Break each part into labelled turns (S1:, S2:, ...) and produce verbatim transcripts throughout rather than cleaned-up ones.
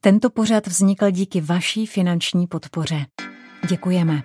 S1: Tento pořad vznikl díky vaší finanční podpoře. Děkujeme.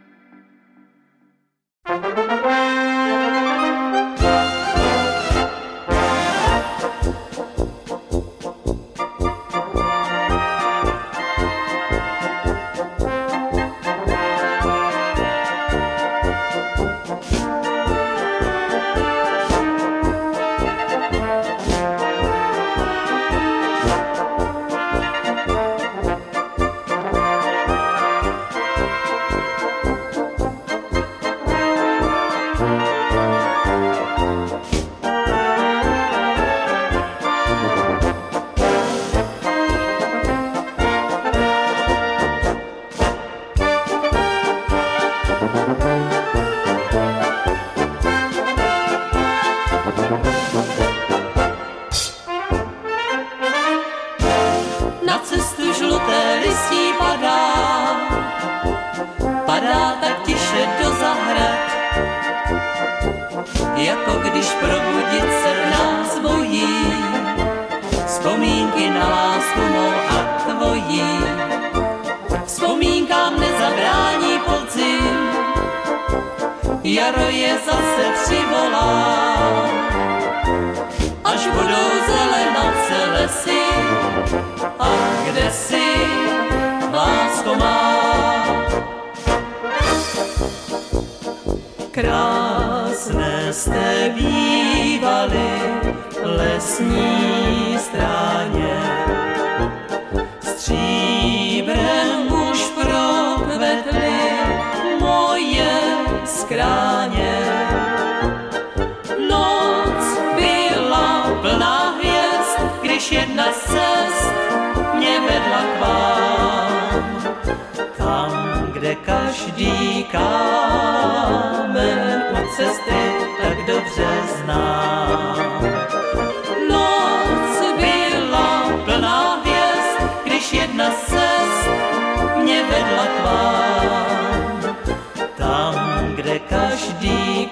S2: Na cestu žluté listí padá, padá tak tiše do zahrad, jako když probudit se nás bojí, vzpomínky na lásku mou a tvojí. Vzpomínkám nezabrání podzim, jaro je zase přivolá, až budou zelenace lesy, a kde si, lásko má. Krásné jste bývaly lesní stráně, stříbrem už prokvetly moje skráně. Noc byla plná hvězd, když jedna z cest mě vedla k vám, tam, kde každý kámen u cesty tak dobře znám. Noc byla plná hvězd, když jedna z cest mě vedla k vám, tam, kde každý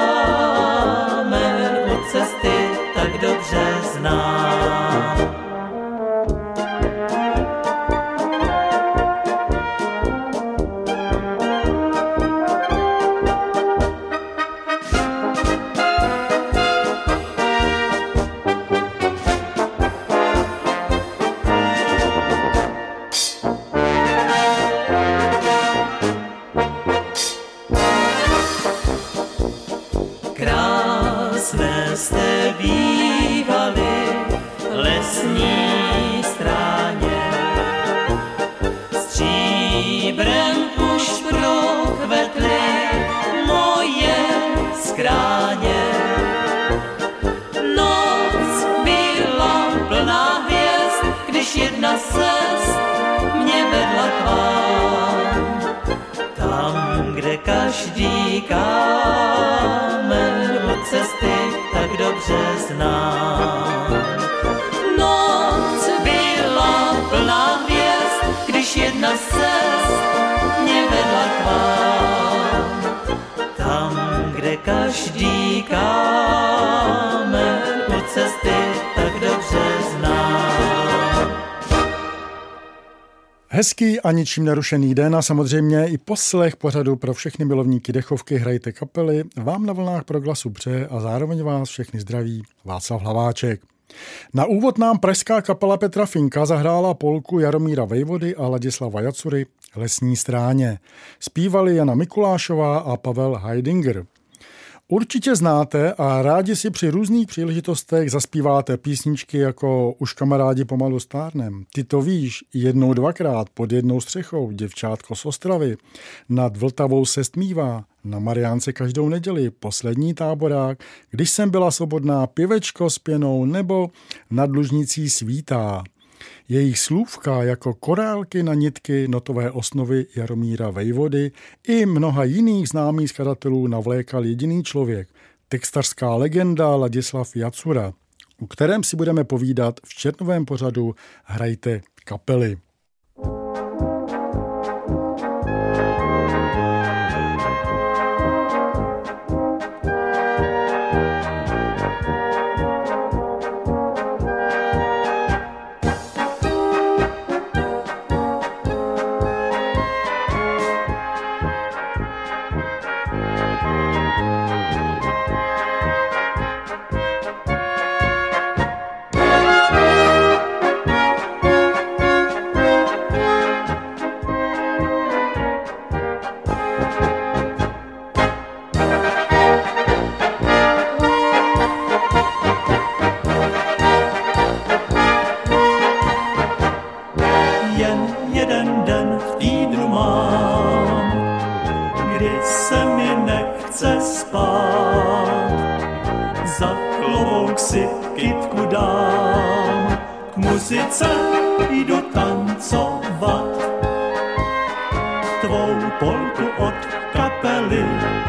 S2: kámen u cesty tak dobře znám. Krásné jste bývaly lesní stráně, stříbrem už prokvetly moje skráně. Noc byla plná hvězd, když jedna z cest mě vedla k vám, tam, kde každý kámen od cesty tak dobře znám. Noc byla plná hvězd, když jedna z cest mě vedla k vám, tam, kde každý kámen od cesty tak dobře znám.
S3: Hezký a ničím nerušený den a samozřejmě i poslech pořadu pro všechny milovníky dechovky Hrajte kapely vám na vlnách Proglasu přeje a zároveň vás všechny zdraví Václav Hlaváček. Na úvod nám pražská kapela Petra Finka zahrála polku Jaromíra Vejvody a Ladislava Jacury Lesní stráně. Zpívali Jana Mikulášová a Pavel Heidinger. Určitě znáte a rádi si při různých příležitostech zaspíváte písničky jako Už kamarádi pomalu stárnem, Ty to víš, Jednou dvakrát, Pod jednou střechou, Děvčátko z Ostravy, Nad Vltavou se stmívá, Na Mariánce každou neděli, Poslední táborák, Když jsem byla svobodná, Pěvečko s pěnou nebo Nad Lužnicí svítá. Jejich slůvka jako korálky na nitky notové osnovy Jaromíra Vejvody i mnoha jiných známých skladatelů navlékal jediný člověk, textařská legenda Ladislav Jacura, u kterém si budeme povídat v červnovém pořadu Hrajte kapely.
S2: jeden den v týdnu mám, kdy se mi nechce spát. Za klobouk si kytku dám, k muzice jdu tancovat. Tvou polku od kapely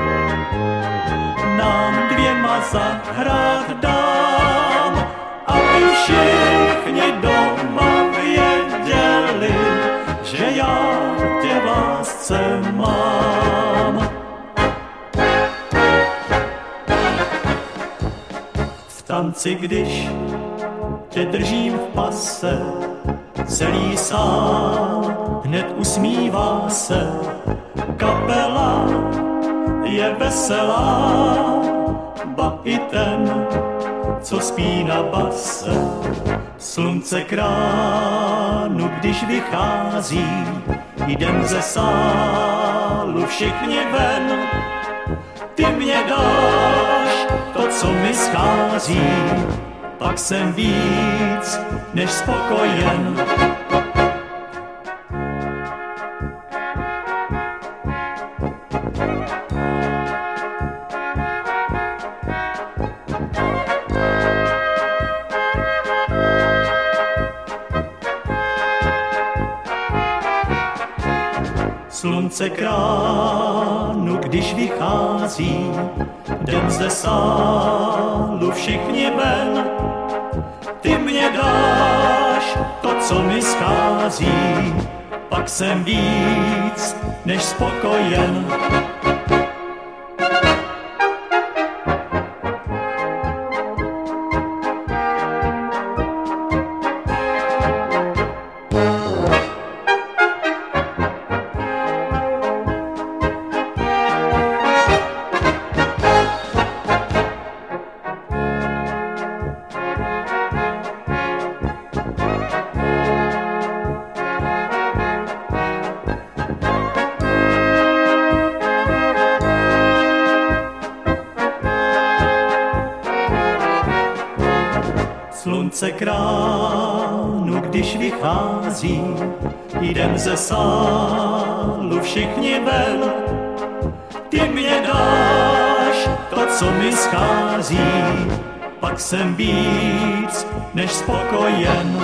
S2: nám dvěma zahrát dám, aby všichni doma věděli, že já tě v lásce mám. V tanci, když tě držím v pase, celý sál hned usmívá se. Kapela je veselá, ba i ten, co spí na base. Slunce k ránu, když vychází, jdem ze sálu všichni ven. Ty mě dáš to, co mi schází, pak jsem víc než spokojen. Slunce k ránu, když vychází, jdem ze sálu všichni ven. Ty mě dáš to, co mi schází, pak jsem víc než spokojen. Slunce k ránu, když vychází, jdem ze sálu všichni ven. Ty mě dáš to, co mi schází, pak jsem víc než spokojen.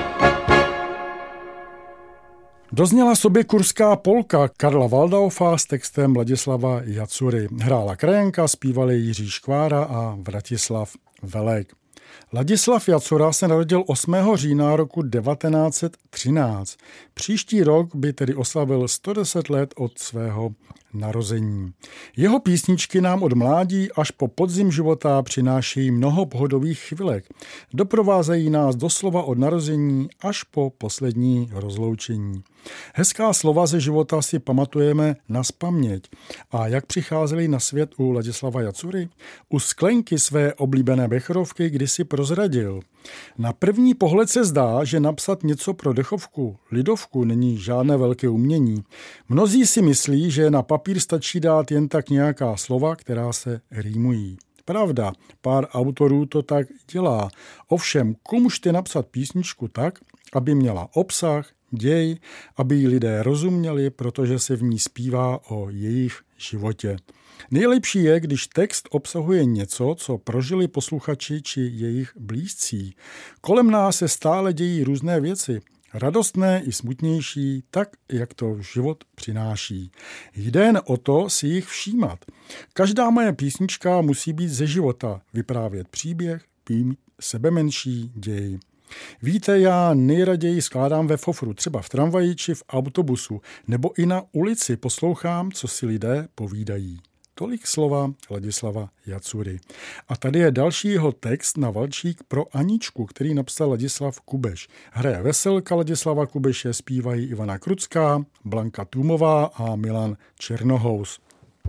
S3: Dozněla soběkurská polka Karla Waldaufa s textem Ladislava Jacury. Hrála krajanka, zpívali Jiří Škvára a Vratislav Velek. Ladislav Jacura se narodil osmého října roku devatenáct set třináct. Příští rok by tedy oslavil sto deset let od svého narození. Jeho písničky nám od mládí až po podzim života přinášejí mnoho pohodových chvilek. Doprovázejí nás doslova od narození až po poslední rozloučení. Hezká slova ze života si pamatujeme nazpaměť. A jak přicházeli na svět u Ladislava Jacury? U sklenky své oblíbené becherovky kdysi prozradil. Na první pohled se zdá, že napsat něco pro dechovku, lidovku, není žádné velké umění. Mnozí si myslí, že na papír stačí dát jen tak nějaká slova, která se rýmují. Pravda, pár autorů to tak dělá. Ovšem, komužte napsat písničku tak, aby měla obsah, děj, aby ji lidé rozuměli, protože se v ní zpívá o jejich životě. Nejlepší je, když text obsahuje něco, co prožili posluchači či jejich blízcí. Kolem nás se stále dějí různé věci, radostné i smutnější, tak, jak to život přináší. Jde jen o to si jich všímat. Každá moje písnička musí být ze života, vyprávět příběh, mít sebemenší děj. Víte, já nejraději skládám ve fofru, třeba v tramvaji či v autobusu, nebo i na ulici poslouchám, co si lidé povídají. Tolik slova Ladislava Jacury. A tady je další jeho text na valčík pro Aničku, který napsal Ladislav Kubeš. Hraje veselka Ladislava Kubeše, zpívají Ivana Krucká, Blanka Tůmová a Milan Černohous.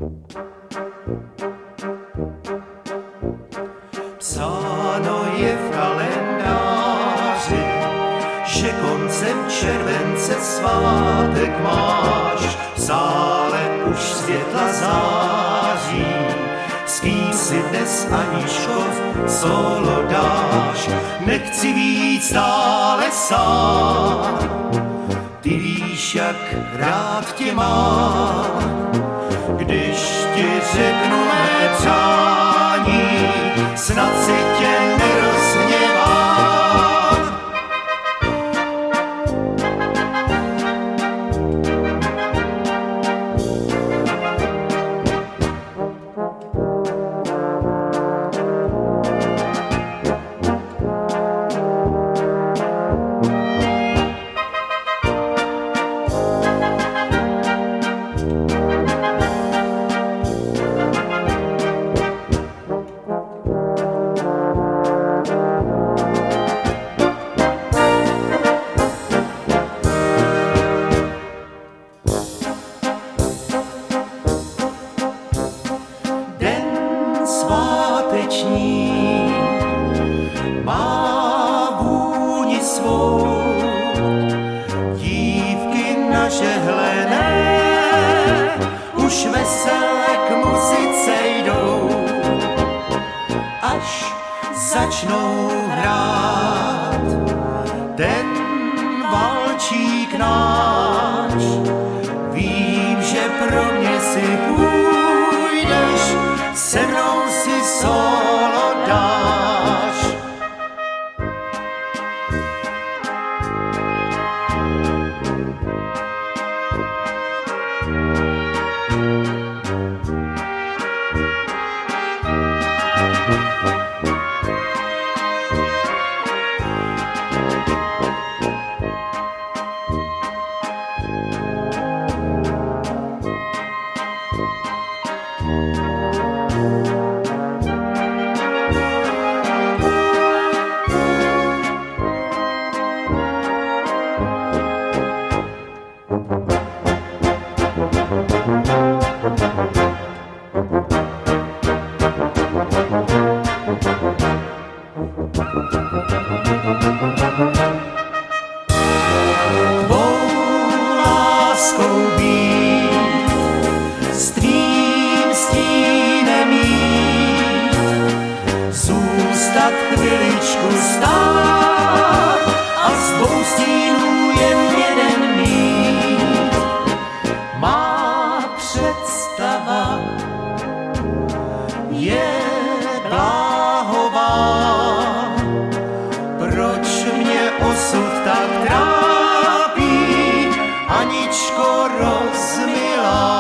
S2: Psáno je v kalendáři, že koncem července svátek máš. V sále už světla září, s kým si dnes, Aničko, solo dáš. Nechci víc stále sám, ty víš, víš, jak rád tě mám, když ti řeknu mé přání, snad si tě nerozhněvám. Má vůni svou, dívky nažehlené už veselé k muzice jdou, až začnou hrát ten valčík náš. Vím, že pro mě si půjdeš, se mnou si solo dáš. Chviličku stát a z dvou stínů jen jeden mít. Má představa je bláhová, proč mě osud tak trápí, Aničko rozmilá.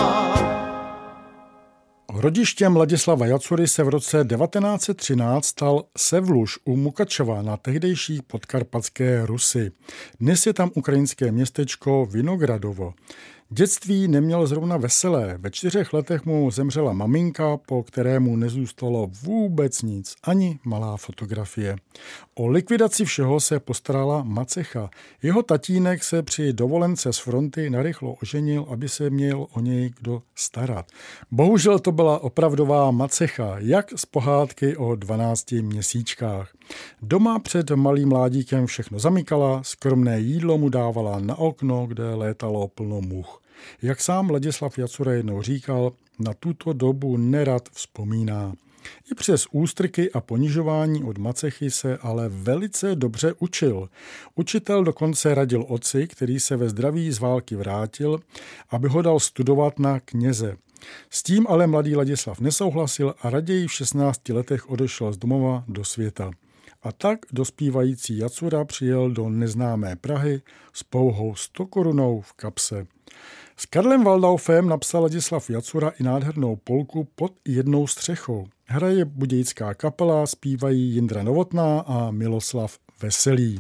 S3: Rodištěm Ladislava Jacury se v roce devatenáct set třináct stal Sevluž u Mukačova na tehdejší podkarpatské Rusy. Dnes je tam ukrajinské městečko Vinogradovo. Dětství neměl zrovna veselé. Ve čtyřech letech mu zemřela maminka, po kterému nezůstalo vůbec nic, ani malá fotografie. O likvidaci všeho se postarala macecha. Jeho tatínek se při dovolence z fronty narychlo oženil, aby se měl o něj kdo starat. Bohužel to byla opravdová macecha, jak z pohádky o dvanácti měsíčkách. Doma před malým mládíkem všechno zamykala, skromné jídlo mu dávala na okno, kde létalo plno much. Jak sám Ladislav Jacura jednou říkal, na tuto dobu nerad vzpomíná. I přes ústrky a ponižování od macechy se ale velice dobře učil. Učitel dokonce radil otci, který se ve zdraví z války vrátil, aby ho dal studovat na kněze. S tím ale mladý Ladislav nesouhlasil a raději v šestnácti letech odešel z domova do světa. A tak dospívající Jacura přijel do neznámé Prahy s pouhou sto korunou v kapse. S Karlem Waldaufem napsal Ladislav Jacura i nádhernou polku Pod jednou střechou. Hraje budějická kapela, zpívají Jindra Novotná a Miloslav Veselý.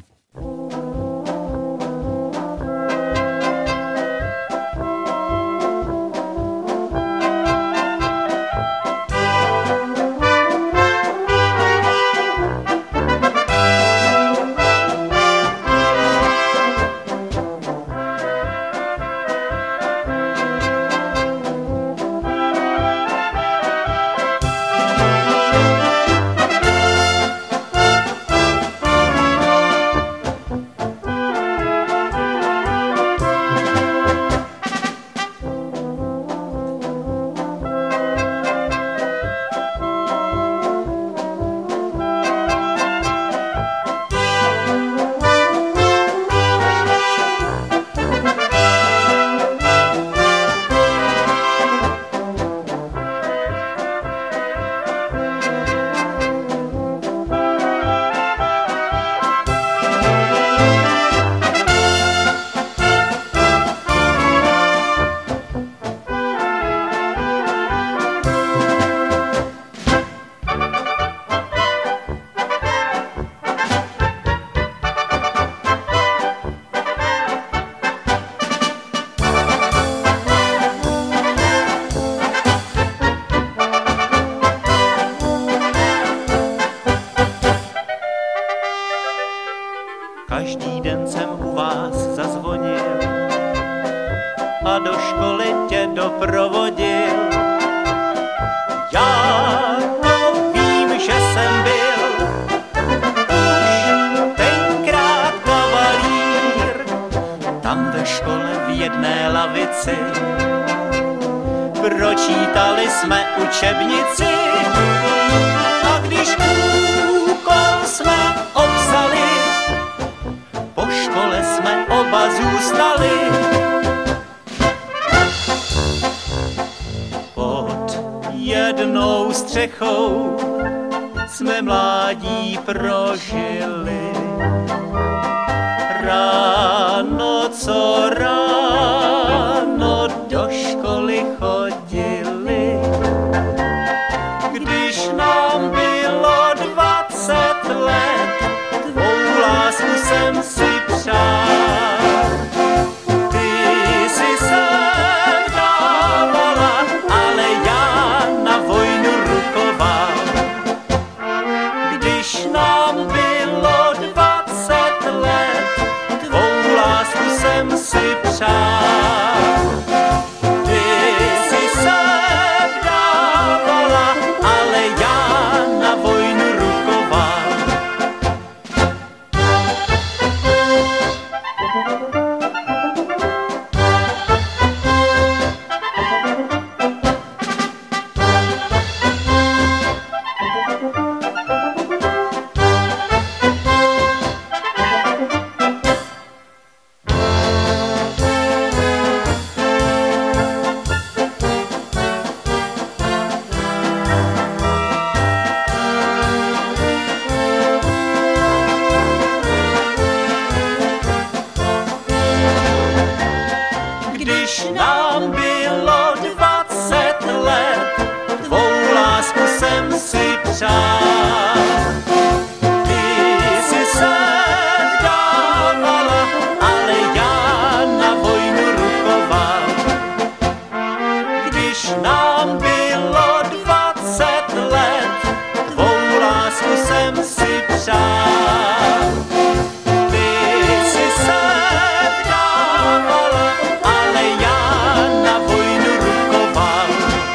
S2: provodil. Já to vím, že jsem byl už tenkrát kavalír, tam ve škole v jedné lavici pročítali jsme učebnici a když úkol jsme obsali, po škole jsme oba zůstali. Pod jednou střechou jsme mládí prožili. Ráno co ráno do školy chodili. Když nám bylo dvacet let, tvou lásku jsem si přál. Ty si se vdávala, ale já na vojnu rukoval. Když nám bylo dvacet let, tvou lásku jsem si přál. Ty si se vdávala, ale já na vojnu rukoval. Když nám bylo dvacet let, tvou lásku jsem si přál. Ty si se vdávala, ale já na vojnu rukoval. Když nám bylo dvacet let, tvou lásku jsem si přál. Ty si se vdávala, ale já na vojnu rukoval.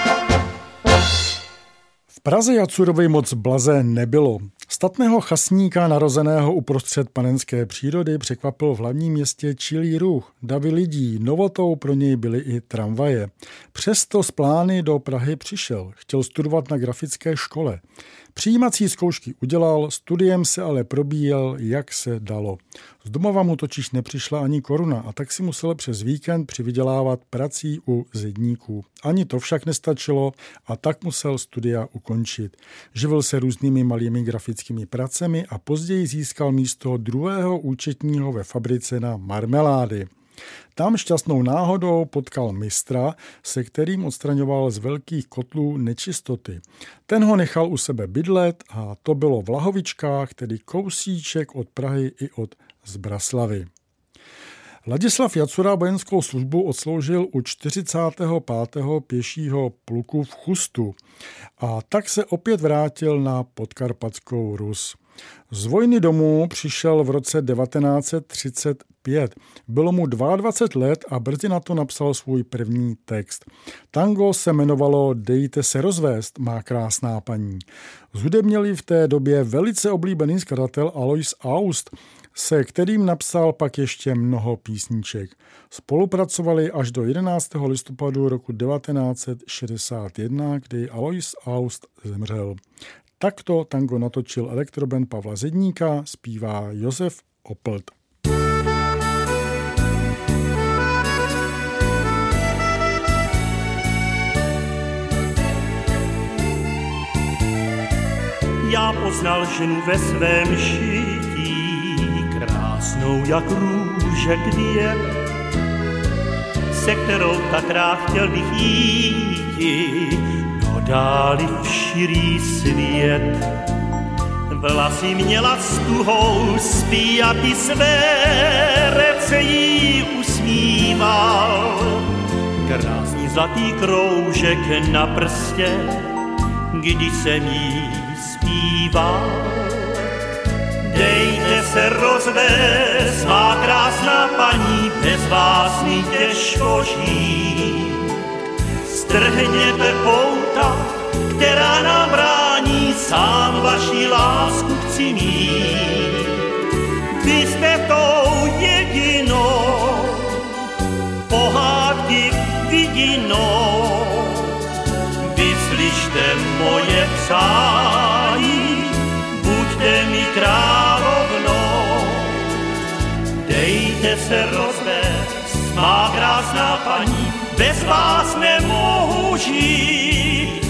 S3: V Praze Jacurovi moc blaze nebylo. Statného chasníka narozeného uprostřed panenské přírody překvapil v hlavním městě čilý ruch, davy lidí, novotou pro něj byly i tramvaje. Přesto z plány do Prahy přišel, chtěl studovat na grafické škole. Přijímací zkoušky udělal, studiem se ale probíjel, jak se dalo. Z domova mu totiž nepřišla ani koruna a tak si musel přes víkend přivydělávat prací u zedníků. Ani to však nestačilo a tak musel studia ukončit. Živil se různými malými grafickými pracemi a později získal místo druhého účetního ve fabrice na marmelády. Tam šťastnou náhodou potkal mistra, se kterým odstraňoval z velkých kotlů nečistoty. Ten ho nechal u sebe bydlet a to bylo v Lahovičkách, tedy kousíček od Prahy i od Zbraslavy. Ladislav Jacura vojenskou službu odsloužil u čtyřicátého pátého pěšího pluku v Chustu a tak se opět vrátil na Podkarpatskou Rus. Z vojny domů přišel v roce devatenáct set třicet pět. Bylo mu dvacet dva let a brzy na to napsal svůj první text. Tango se jmenovalo Dejte se rozvést, má krásná paní. Zhudebněli v té době velice oblíbený skladatel Alois Aust, se kterým napsal pak ještě mnoho písniček. Spolupracovali až do jedenáctého listopadu roku devatenáct set šedesát jedna, kdy Alois Aust zemřel. Takto tango natočil elektroband Pavla Zedníka, zpívá Josef Opelt.
S4: Já poznal ženu ve svém šití, krásnou jak růže květ, se kterou tak rád chtěl bych jít do dáli v širý svět. Vlasy měla s tuhou spíjatý, své rece jí usmíval. Krásný zlatý kroužek na prstě, když jsem jí zpíval. Dejte se rozvést, má krásná paní, bez vás mi těžko žít. strhněte pouta, která nám brání, sám vaši lásku chci mít. Vy jste tou jedinou, pohádky vidinou. Vyslyšte moje přání, buďte mi královnou. Dejte se rozvést, má krásná paní, bez vás nemohu žít.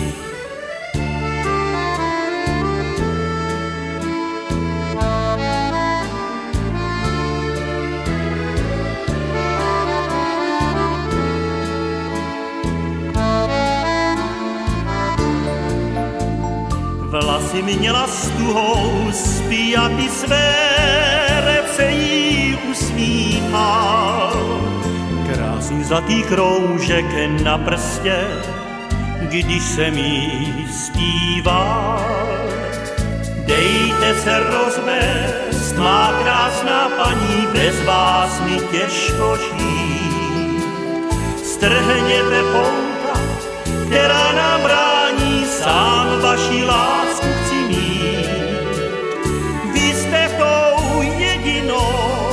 S4: Vlasy měla stuhou, zpíjaty své revce jí usmíval. Krásný zlatý kroužek na prstě, když jsem jí zpíval. Dejte se rozvést, má krásná paní, bez vás mi těžko žít. Strhněte pouta, která nám brání, sám vaši lásku chci mít. Vy jste tou jedinou,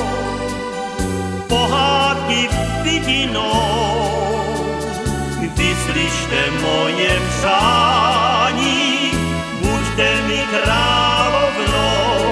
S4: pohádky vidinou. Vyslyšte moje přání, buďte mi královnou.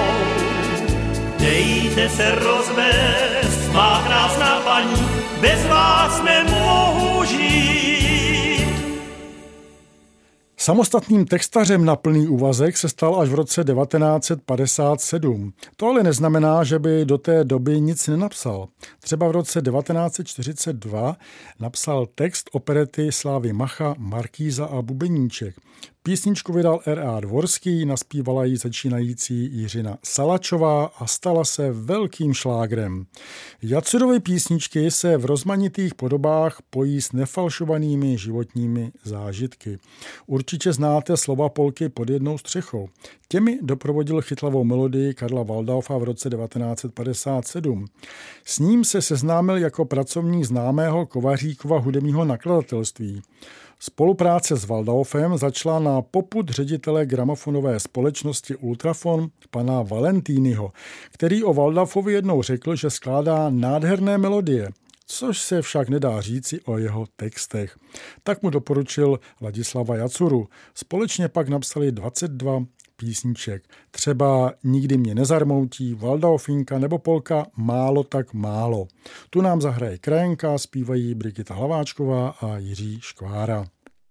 S4: Dejte se rozvést, má krásná paní, bez vás nemohu žít.
S3: Samostatným textařem na plný úvazek se stal až v roce devatenáct set padesát sedm. To ale neznamená, že by do té doby nic nenapsal. Třeba v roce devatenáct set čtyřicet dva napsal text operety Slávy Macha, Markýza a Bubeníček. Písničku vydal R A Dvorský, naspívala ji začínající Jiřina Salačová a stala se velkým šlágrem. Jacurovy písničky se v rozmanitých podobách pojí s nefalšovanými životními zážitky. Určitě znáte slova polky Pod jednou střechou. Těmi doprovodil chytlavou melodii Karla Waldaufa v roce devatenáct set padesát sedm. S ním se seznámil jako pracovník známého Kovaříkova hudebního nakladatelství. Spolupráce s Waldaufem začala na popud ředitele gramofonové společnosti Ultrafon pana Valentýnyho, který o Waldaufovi jednou řekl, že skládá nádherné melodie, což se však nedá říci o jeho textech. Tak mu doporučil Ladislava Jacuru. Společně pak napsali dvacet dva písniček. Třeba Nikdy mě nezarmoutí, Waldaufinka nebo polka Málo tak málo. Tu nám zahraje Krajenka, zpívají Brigita Hlaváčková a Jiří Škvára.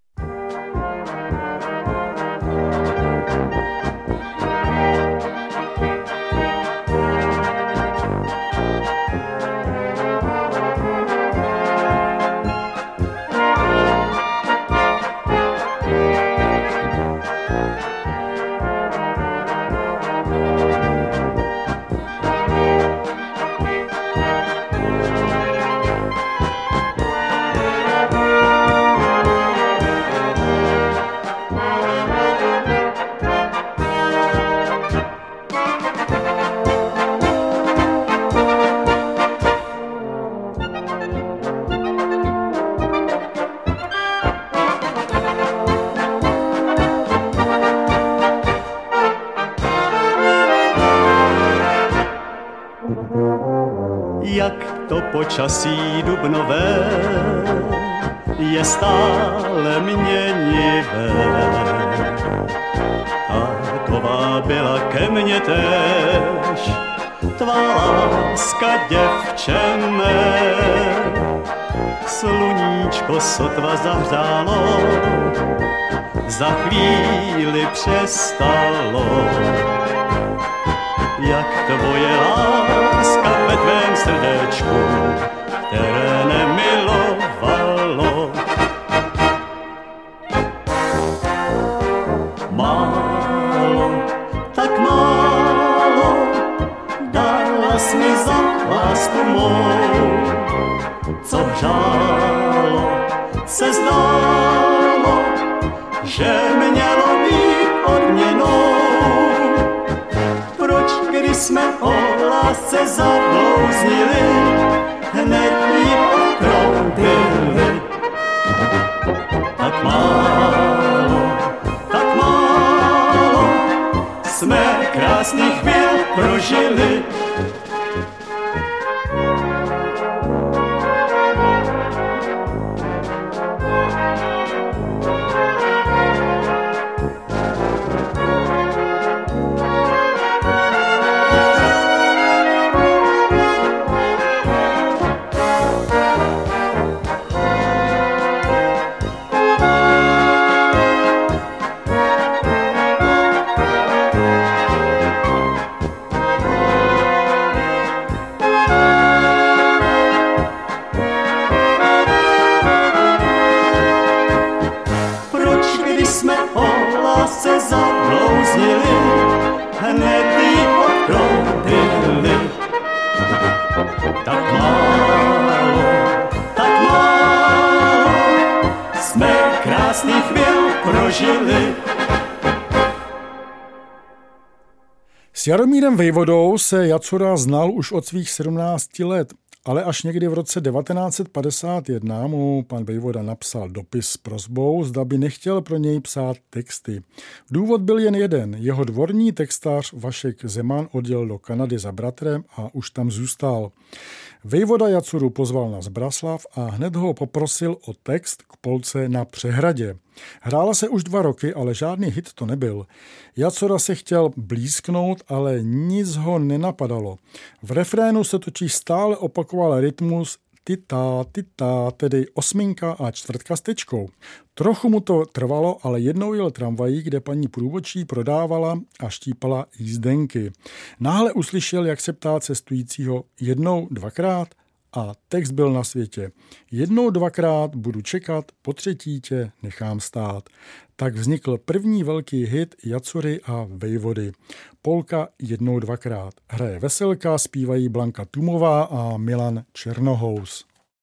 S5: Počasí dubnové je stále měnivé. Taková byla ke mně též tvá láska, děvče mé. Sluníčko sotva zahřálo, za chvíli přestalo. Jak tvoje láska ve tvém srdéčku, které nemilovalo. Málo, tak málo, dala jsi mi za lásku mou. Co žálo, se zdálo, že mělo být odměnou. Proč, když jsme o lásce zablouznili, hned ji okroutili? krásných chvíl prožili.
S3: S Jaromírem Vejvodou se Jacura znal už od svých sedmnácti let, ale až někdy v roce devatenáct set padesát jedna mu pan Vejvoda napsal dopis s prosbou, zda by nechtěl pro něj psát texty. Důvod byl jen jeden. Jeho dvorní textař Vašek Zeman odjel do Kanady za bratrem a už tam zůstal. Vejvoda Jacuru pozval na Zbraslav a hned ho poprosil o text k polce Na Přehradě. Hrála se už dva roky, ale žádný hit to nebyl. Jacura se chtěl blízknout, ale nic ho nenapadalo. V refrénu se totiž stále opakoval rytmus tita, tita, tedy osminka a čtvrtka s tečkou. Trochu mu to trvalo, ale jednou jel tramvají, kde paní průvodčí prodávala a štípala jízdenky. Náhle uslyšel, jak se ptá cestujícího jednou, dvakrát a text byl na světě. Jednou, dvakrát budu čekat, po třetí tě nechám stát. Tak vznikl první velký hit Jacury a Vejvody. Polka Jednou, dvakrát. Hraje Veselka, zpívají Blanka Tumová a Milan Černohous.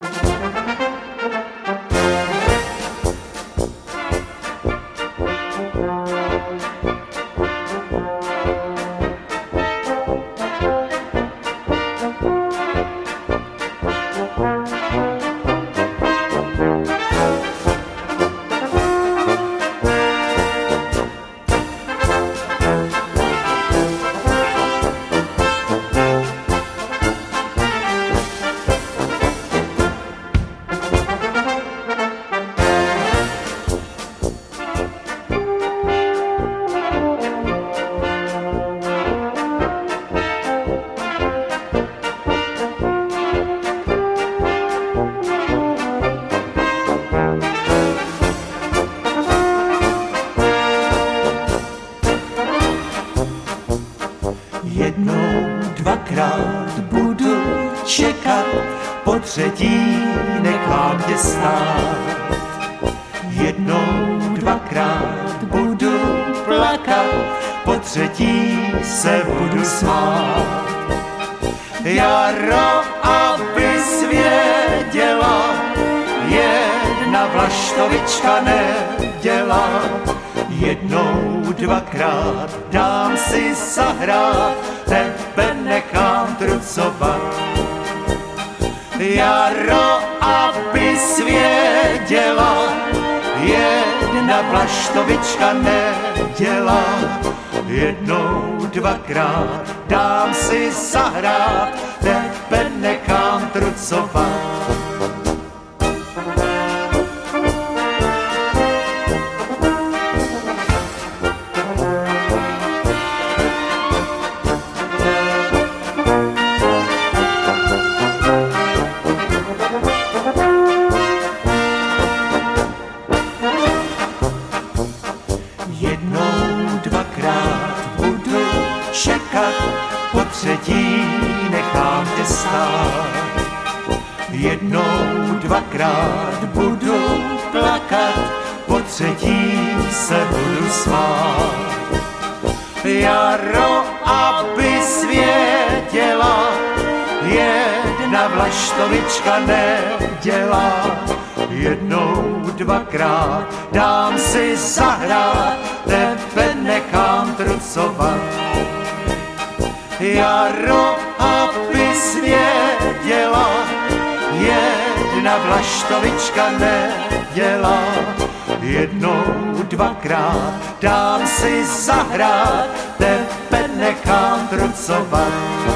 S2: Třetí nechám tě stát. Jednou, dvakrát budu plakat, po třetí se budu smát. Jaro, aby svěděla, jedna vlaštovička nedělá. Jednou, dvakrát dám si zahrát, tebe nechám trucovat. Jaro, aby svěděla, jedna vlaštovička nedělá. Jednou, dvakrát dám si zahrát, tebe nechám trucovat. Jednou, dvakrát budu plakat, po třetí se budu smát. Jaro, aby svěděla, jedna vlaštovička nedělá. Jednou, dvakrát dám si zahrát, tebe nechám trucovat. Jaro, aby svěděla, jedna vlaštovička nedělá. Jednou, dvakrát dám si zahrát, tebe nechám trucovat.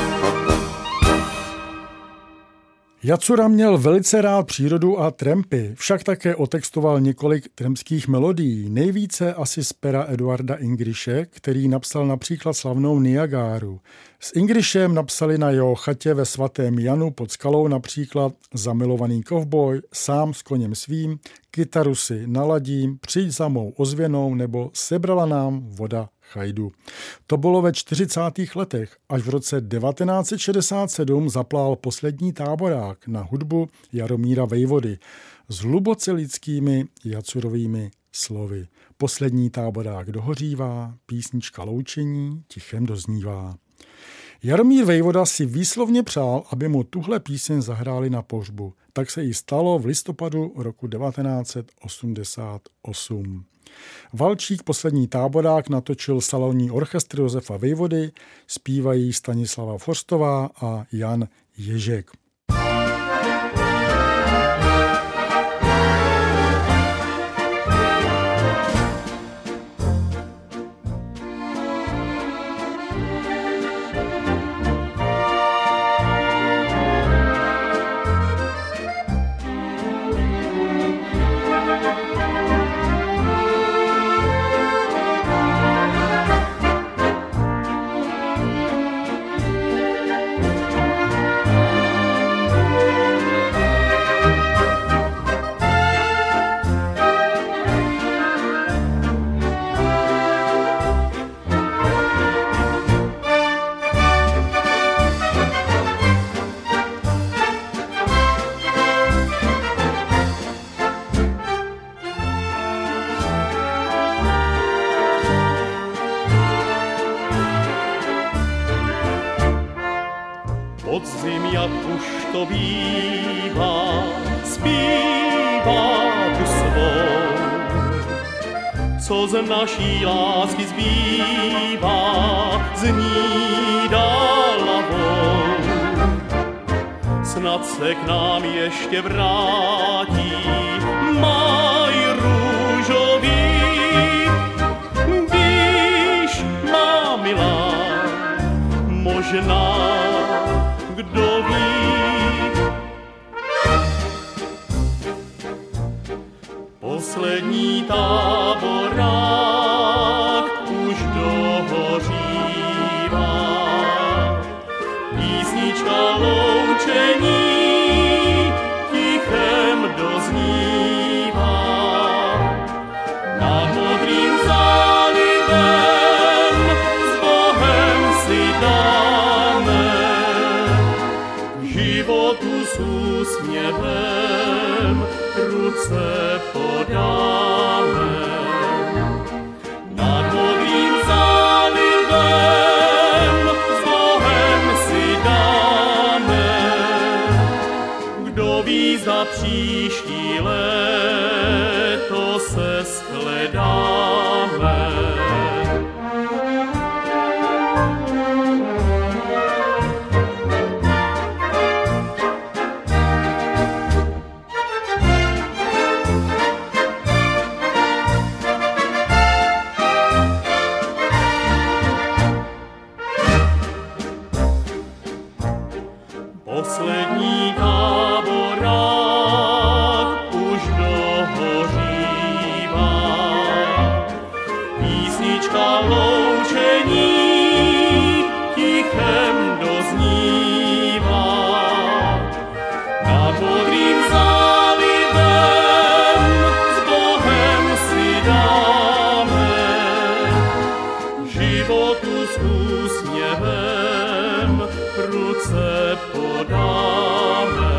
S3: Jacura měl velice rád přírodu a trampy, však také otextoval několik trampských melodií, nejvíce asi z pera Eduarda Ingriše, který napsal například slavnou Niagáru. S Ingrišem napsali na jeho chatě ve Svatém Janu pod skalou například Zamilovaný kovboj, Sám s koněm svým, Kytaru si naladím, Přijď za mou ozvěnou nebo Sebrala nám voda chajdu. To bylo ve čtyřicátých letech, až v roce devatenáct set šedesát sedm zaplál Poslední táborák na hudbu Jaromíra Vejvody s hluboce lidskými Jacurovými slovy. Poslední táborák dohořívá, písnička loučení tichem doznívá. Jaromír Vejvoda si výslovně přál, aby mu tuhle píseň zahráli na pohřbu. Tak se jí stalo v listopadu roku devatenáct set osmdesát osm. Valčík, poslední táborák, natočil salonní orchestr Josefa Vejvody, zpívají Stanislava Forstová a Jan Ježek.
S5: Podzim, jak už to bývá, zpívá tu svou, co z naší lásky zbývá, zní dál hlavou. Snad se k nám ještě vrátí máj růžový. Víš, má milá, možná kdo ví. Poslední táborák už dohořívá, písnička loučení tichem doznívá. Nad modrým zálivem s Bohem si dáme životu s úsměvem ruce podáme. Nad modrým zálivem s Bohem si dáme. Kdo ví, za příští léto se shledáme. Poslední táborák už dohořívá, písnička loučení tichem doznívá. Nad modrým zálivem s Bohem si dáme životu s úsměvem ruce podáme.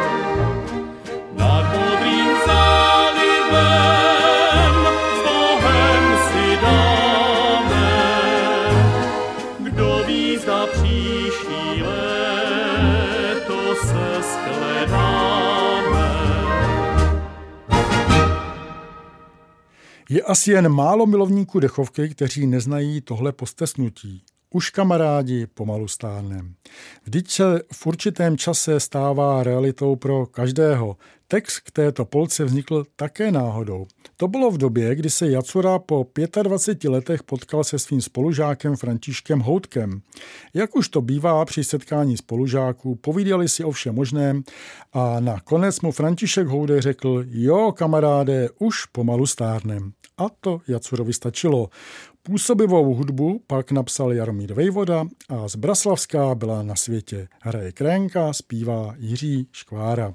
S5: Nad modrým zálivem s Bohem si dáme. Kdo ví, za příští léto se shledáme.
S3: Je asi jen málo milovníků dechovky, kteří neznají tohle postesknutí. Už kamarádi pomalu stárnem. Vždyť se v určitém čase stává realitou pro každého. Text k této polce vznikl také náhodou. To bylo v době, kdy se Jacura po dvaceti pěti letech potkal se svým spolužákem Františkem Houtkem. Jak už to bývá při setkání spolužáků, povídali si o všem možném a nakonec mu František Houdek řekl: jo, kamaráde, už pomalu stárnem. A to Jacurovi stačilo. Působivou hudbu pak napsal Jaromír Vejvoda a z Braslavská byla na světě. Hraje Krénka, zpívá Jiří Škvára.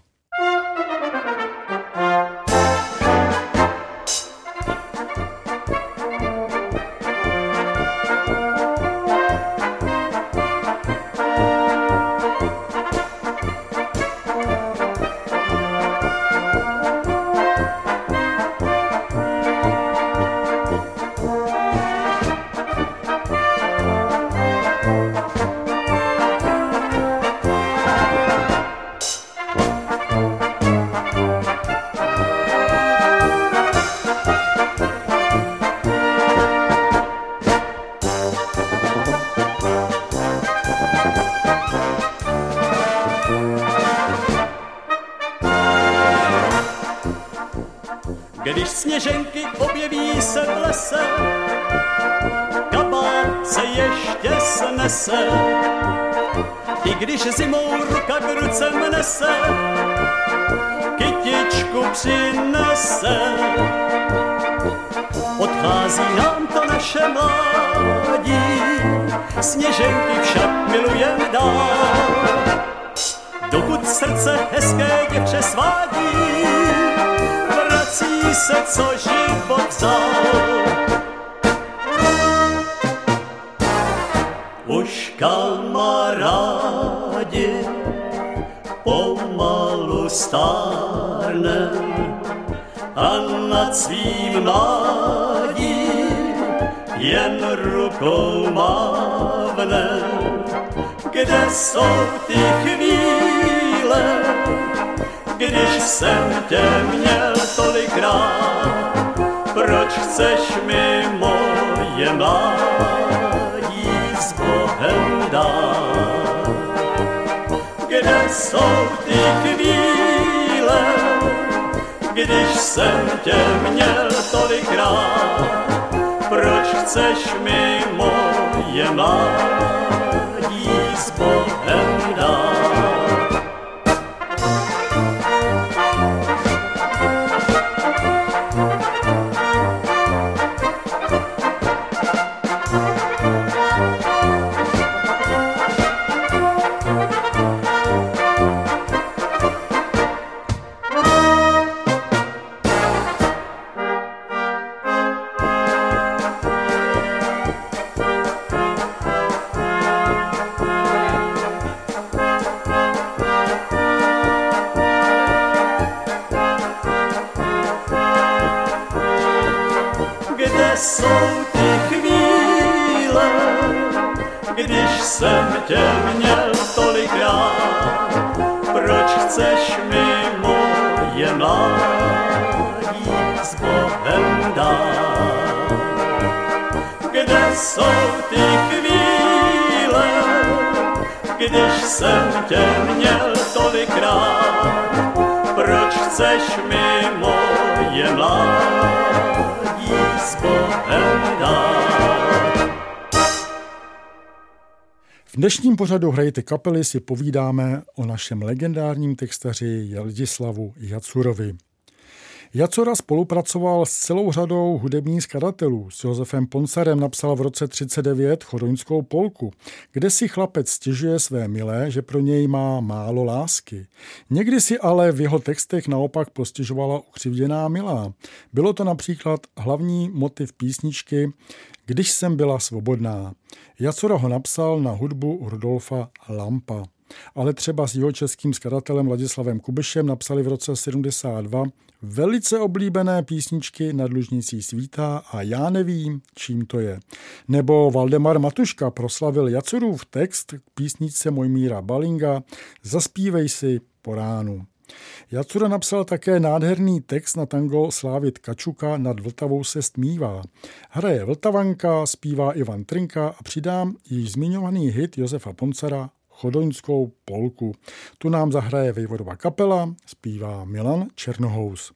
S5: Když sněženky objeví se v lese, kabát se ještě snese. I když zimou ruka k ruce nese, kytičku přinese. Odchází nám to naše mládí, sněženky však milujem dál. Dokud srdce hezké děvče svádí, vrací se, co život vzal. Už kamarádi pomalu stárnem a nad svým mládím jen rukou mávnem. Kde jsou ty chvíle, když jsem tě měl tolikrát? Proč chceš mi moje mládí s Bohem dát? Kde jsou ty chvíle, když jsem tě měl tolikrát? Proč chceš mi moje mládí s Bohem dát? Kde jsou ty chvíle, když jsem tě měl tolikrát? Proč chceš mi moje mládí s Bohem dát? Kde jsou ty chvíle, když jsem tě měl tolikrát? Proč chceš mi moje mládí s Bohem dát?
S3: V dnešním pořadu Hrajte kapely si povídáme o našem legendárním textaři Ladislavu Jacurovi. Jacura spolupracoval s celou řadou hudebních skladatelů. S Josefem Ponsarem napsal v roce třicet devět Chodoňskou polku, kde si chlapec stěžuje své milé, že pro něj má málo lásky. Někdy si ale v jeho textech naopak postěžovala ukřivděná milá. Bylo to například hlavní motiv písničky Když jsem byla svobodná. Jacura ho napsal na hudbu Rudolfa Lampa. Ale třeba s jihočeským skladatelem Ladislavem Kubišem napsali v roce sedmdesát dva velice oblíbené písničky Na dlužnicí svítá a Já nevím, čím to je. Nebo Valdemar Matuška proslavil Jacurův text k písničce Mojmíra Balinga Zaspívej si po ránu. Jacura napsal také nádherný text na tango Slávy Tkačuka Nad Vltavou se stmívá. Hraje Vltavanka, zpívá Ivan Trinka a přidám již zmiňovaný hit Josefa Poncara Chodoňskou polku. Tu nám zahraje Vejvodova kapela, zpívá Milan Černohous.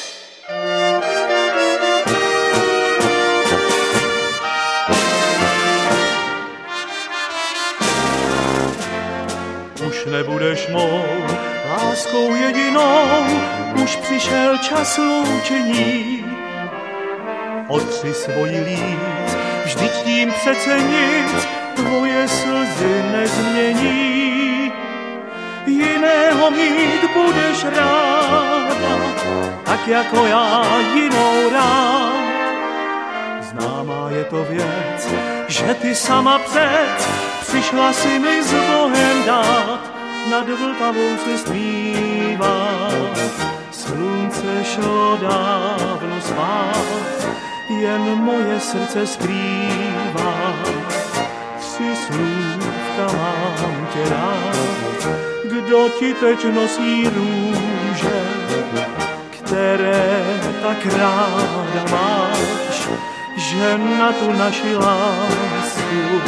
S5: Už nebudeš mou láskou jedinou, už přišel čas loučení. Otři svoji líc, vždyť tím přece nic tvoje slzy nezmění. Jiného mít budeš ráda, tak jako já jinou rád. Známá je to věc, že ty sama před přišla si mi s Bohem dát. Nad Vltavou se stmívá, slunce šlo dávno spát, jen moje srdce skrývá. Tři slůvka mám tě rád, kdo ti teď nosí růže, které tak ráda máš, že na tu naši lásku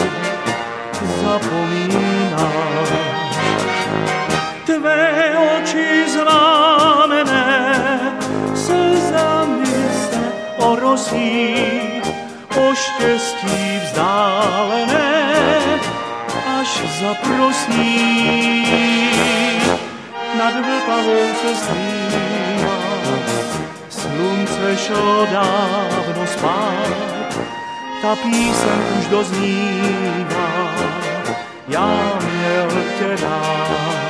S5: zapomínáš. Tvé oči zvámené slzami
S4: zaprosí. Nad Vltavou se zpívá, slunce šlo dávno spát, ta píseň už doznívá, já měl tě rád.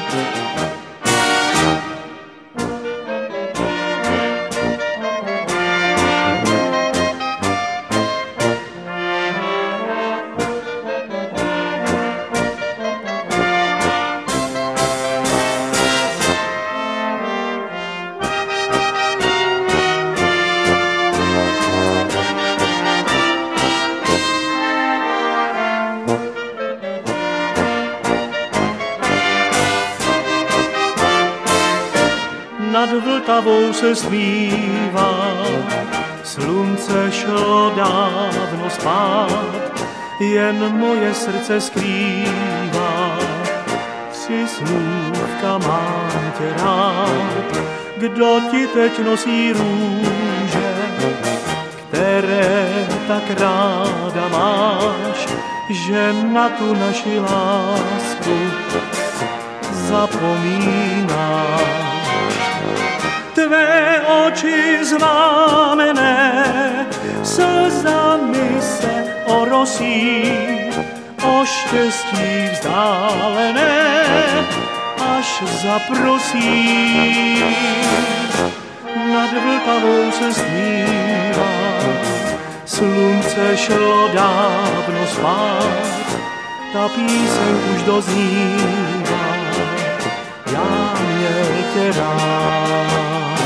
S4: Nad Vltavou se zpívá, slunce šlo dávno spát, jen moje srdce skrývá, tři slůvka mám tě rád. Kdo ti teď nosí růže, které tak ráda máš, že na tu naši lásku zapomínáš. Tvé oči zvámené slzami se orosí, o štěstí vzdálené až zaprosí. Nad Vltavou se smívá, slunce šlo dávno spát, ta píseň už doznívá, já měl tě rád.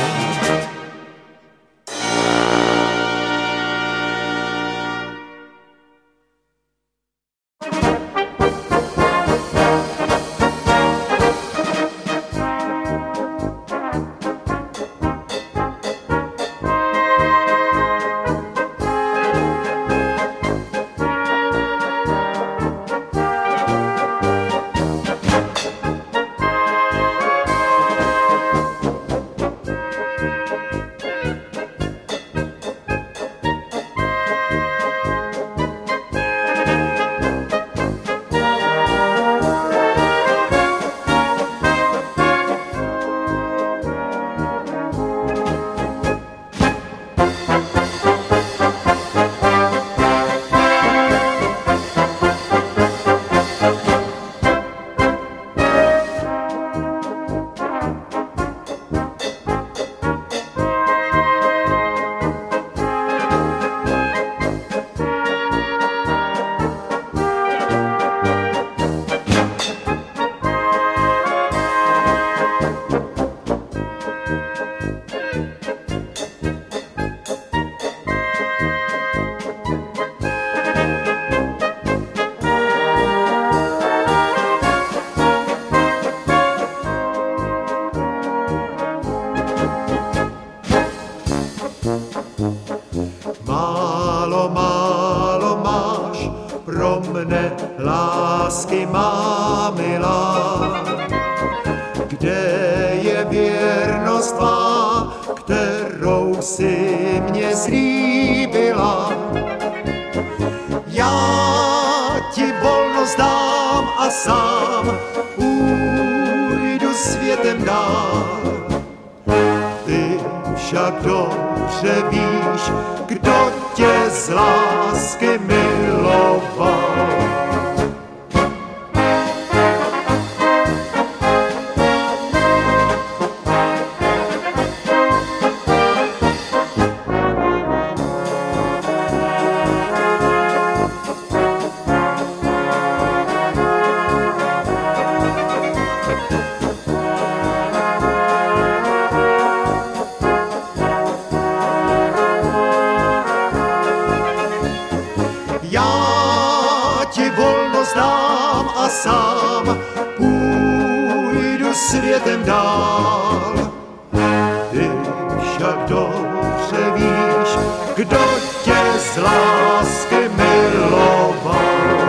S6: lásky má milá. Kde je věrnost tvá, kterou si mě slíbila? Já ti volnost dám a sám půjdu světem dál. Ty však dobře víš, kdo tě z lásky miloval. Sám půjdu světem dál. Ty však dobře víš, kdo tě z lásky miloval.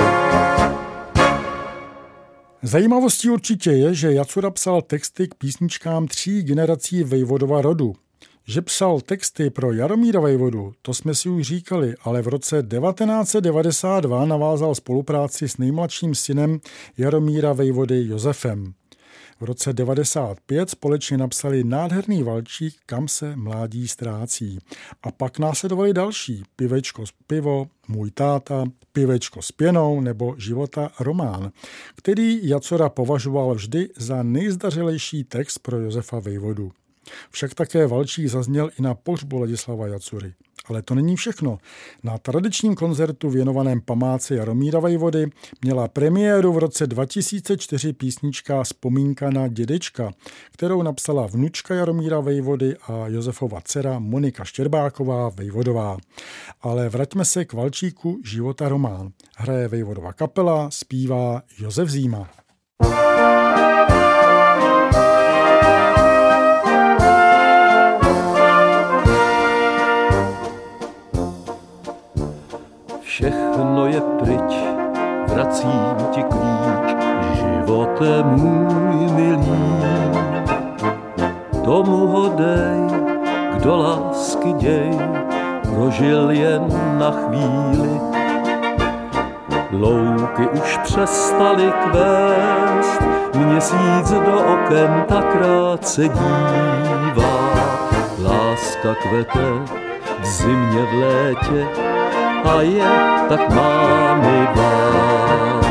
S3: Zajímavostí určitě je, že Jacura psal texty k písničkám tří generací Vejvodova rodu. Že psal texty pro Jaromíra Vejvodu, to jsme si už říkali, ale v roce devatenáct set devadesát dva navázal spolupráci s nejmladším synem Jaromíra Vejvody Josefem. V roce devadesát pět společně napsali nádherný valčík Kam se mládí ztrácí. A pak následovali další Pivečko pivo, Můj táta, Pivečko s pěnou nebo Života román, který Jacora považoval vždy za nejzdařilejší text pro Josefa Vejvodu. Však také valčík zazněl i na pohřbu Ladislava Jacury. Ale to není všechno. Na tradičním koncertu věnovaném památce Jaromíra Vejvody měla premiéru v roce dva tisíce čtyři písnička Vzpomínka na dědečka, kterou napsala vnučka Jaromíra Vejvody a Josefova dcera Monika Štěrbáková Vejvodová. Ale vraťme se k valčíku Života román. Hraje Vejvodova kapela, zpívá Josef Zíma.
S7: Všechno je pryč, vracím ti klíč, živote můj milý. Tomu ho dej, kdo lásky děj, prožil jen na chvíli. Louky už přestaly kvést, měsíc do oken tak rád se dívá. Láska kvete v zimě, v létě, a je tak mánivá.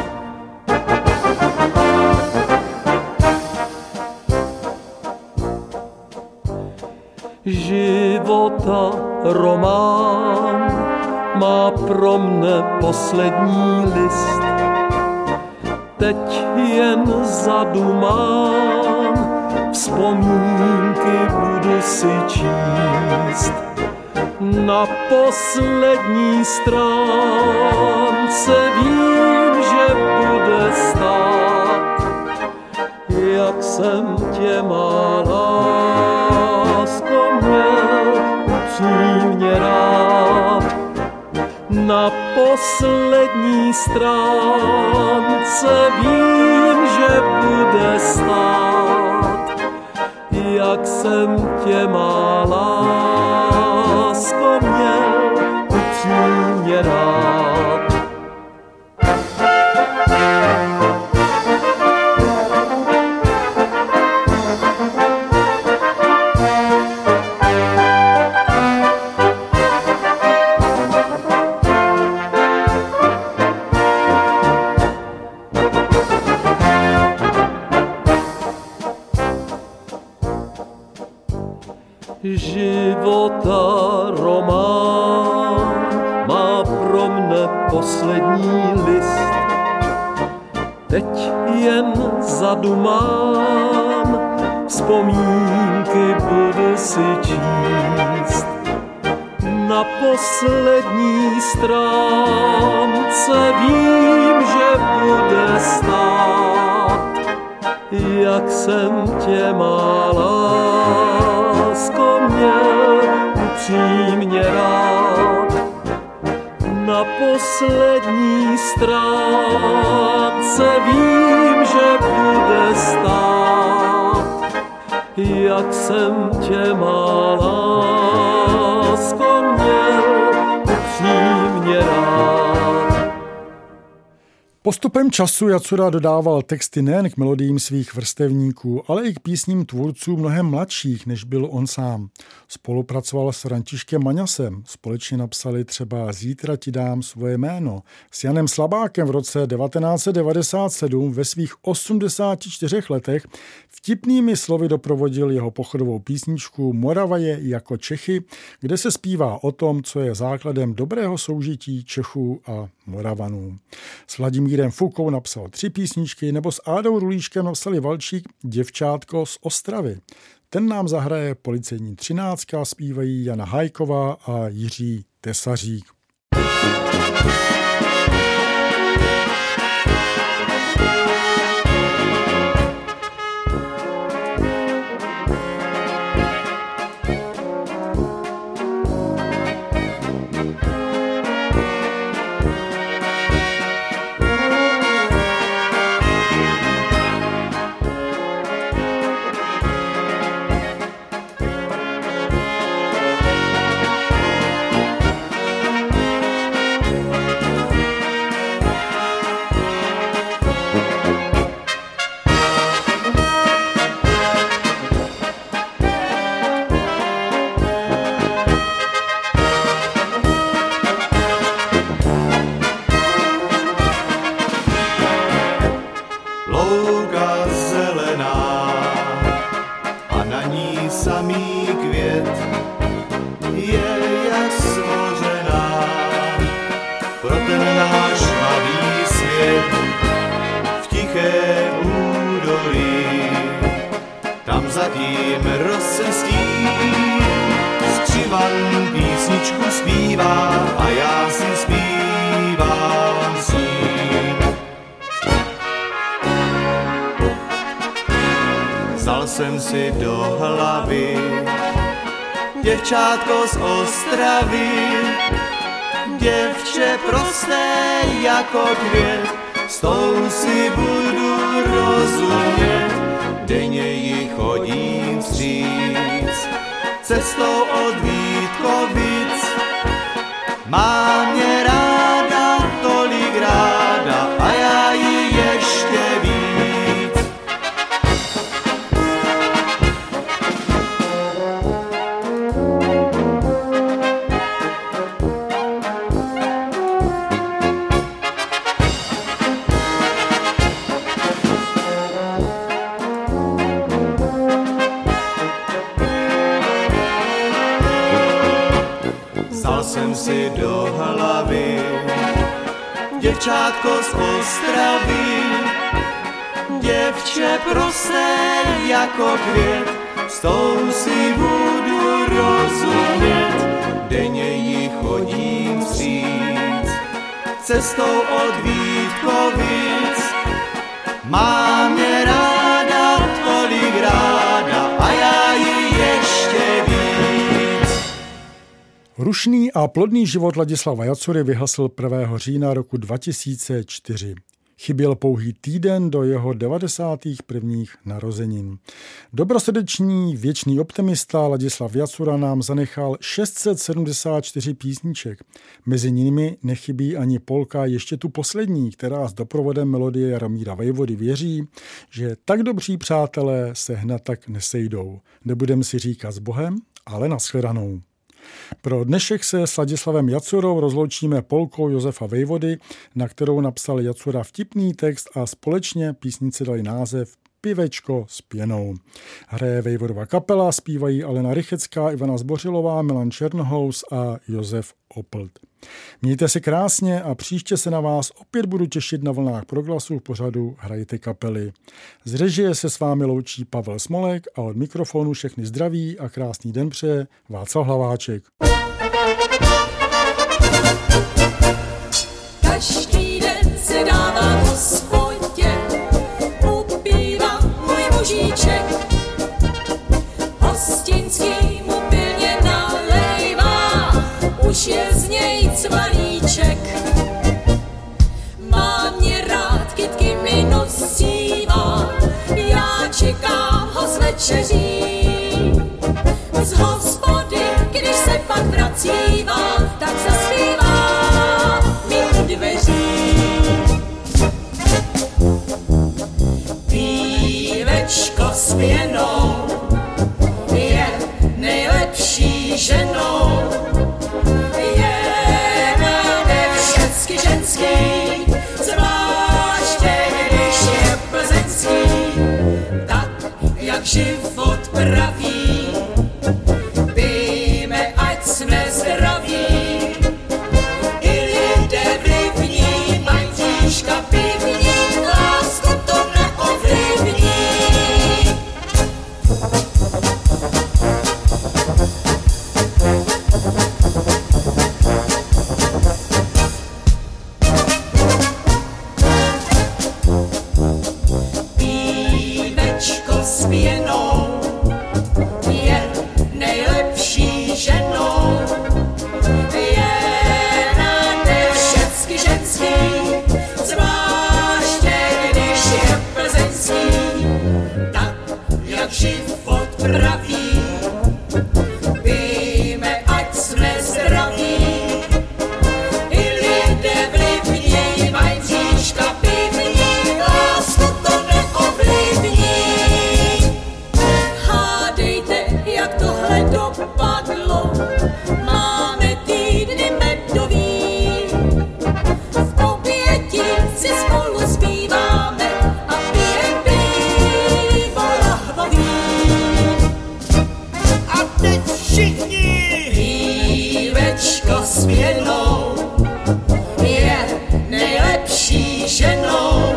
S7: Života román má pro mne poslední list. Teď jen zadumám, vzpomínky budu si číst. Na poslední stránce vím, že bude stát, jak jsem tě má lásko měl upřímně rád. Na poslední stránce vím, že bude stát, jak jsem tě má lásko měl upřímně rád. Života román má pro mne poslední list. Teď jen zadumám, vzpomínky budu si číst. Na poslední stránce vím, že bude stát, jak jsem tě má lásko měl upřímně rád. Na poslední stránce vím, že bude stát, jak jsem tě má lásko měl upřímně rád.
S3: Postupem času Jacura dodával texty nejen k melodiím svých vrstevníků, ale i k písním tvůrců mnohem mladších, než byl on sám. Spolupracoval s Františkem Maňasem, společně napsali třeba Zítra ti dám svoje jméno. S Janem Slabákem v roce devatenáct set devadesát sedm ve svých osmdesáti čtyřech letech vtipnými slovy doprovodil jeho pochodovou písničku Morava je jako Čechy, kde se zpívá o tom, co je základem dobrého soužití Čechů a Moravanů. S Vladimírem Fukou napsal tři písničky, nebo s Ádou Rulíškem napsali valčík Děvčátko z Ostravy. Ten nám zahraje Policejní třináctka, zpívají Jana Hajková a Jiří Tesařík.
S6: samý květ je jak stvořená pro ten náš malý svět. V tiché údolí tam zatím rozcestí skřivan písničku zpívá a já si zpívám s ním. Vzal jsem si do hlavy děvčátko z Ostravy, děvče prosté jako květ, s tou si budu rozumět, denně jí chodím vstříc, cestou od Vítkovic. Má mě ráda, tolik ráda a já ji ještě víc. Jsem si do hlavy děvčátko z Ostravy, děvče prosté jako květ, s tou si budu rozumět, denně jí chodím vstříc, cestou od Vítkovic. Má mě ráda, tolik ráda a já ji ještě víc.
S3: Rušný a plodný život Ladislava Jacury vyhasl prvního října roku dva tisíce čtyři. Chyběl pouhý týden do jeho devadesátých prvních narozenin. Dobrosrdečný, věčný optimista Ladislav Jacura nám zanechal šest set sedmdesát čtyři písniček. Mezi nimi nechybí ani polka Ještě tu poslední, která s doprovodem melodie Jaromíra Vejvody věří, že tak dobří přátelé se hned tak nesejdou. Nebudem si říkat s Bohem, ale nashledanou. Pro dnešek se s Ladislavem Jacurou rozloučíme polkou Josefa Vejvody, na kterou napsal Jacura vtipný text a společně písnici dali název Pivečko s pěnou. Hraje Vejvodova kapela, zpívají Alena Rychecká, Ivana Zbořilová, Milan Černohous a Josef Oplt. Mějte se krásně a příště se na vás opět budu těšit na vlnách Proglasu v pořadu Hrajte kapely. Z režie se s vámi loučí Pavel Smolek a od mikrofonu všechny zdraví a krásný den přeje Václav Hlaváček.
S8: Každý den se dává v hospodě, upívá můj mužíček, hostinský mu pilně nalejvá, už je z něj cvalíček. Má mě rád, kytky mi nosívá, já čekám ho z večeří. Z hospody, když se pak vracívá, tak zaspívá mi u dveří. Pívečko s pěnou je nejlepší ženou, je velmi všecky ženský, zvláště když je plzeňský, tak jak život praví. Pijme, ať jsme zdraví, i lidé vlivní, mají tížka pivní, lásku to neovlivní. Pívečko s pěnou směnou, je nejlepší ženou.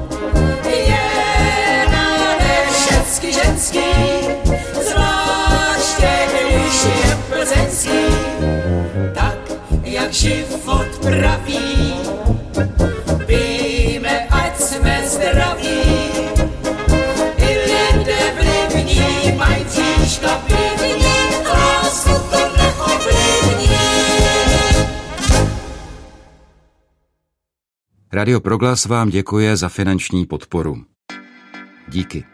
S8: Je nade všecky ženský, zvláště když je plzeňský, tak jak život praví, pijme, ať jsme zdraví. I lidé vlivní mají příška pivní, lásku to neovlivní.
S9: Radio Proglas vám děkuje za finanční podporu. Díky.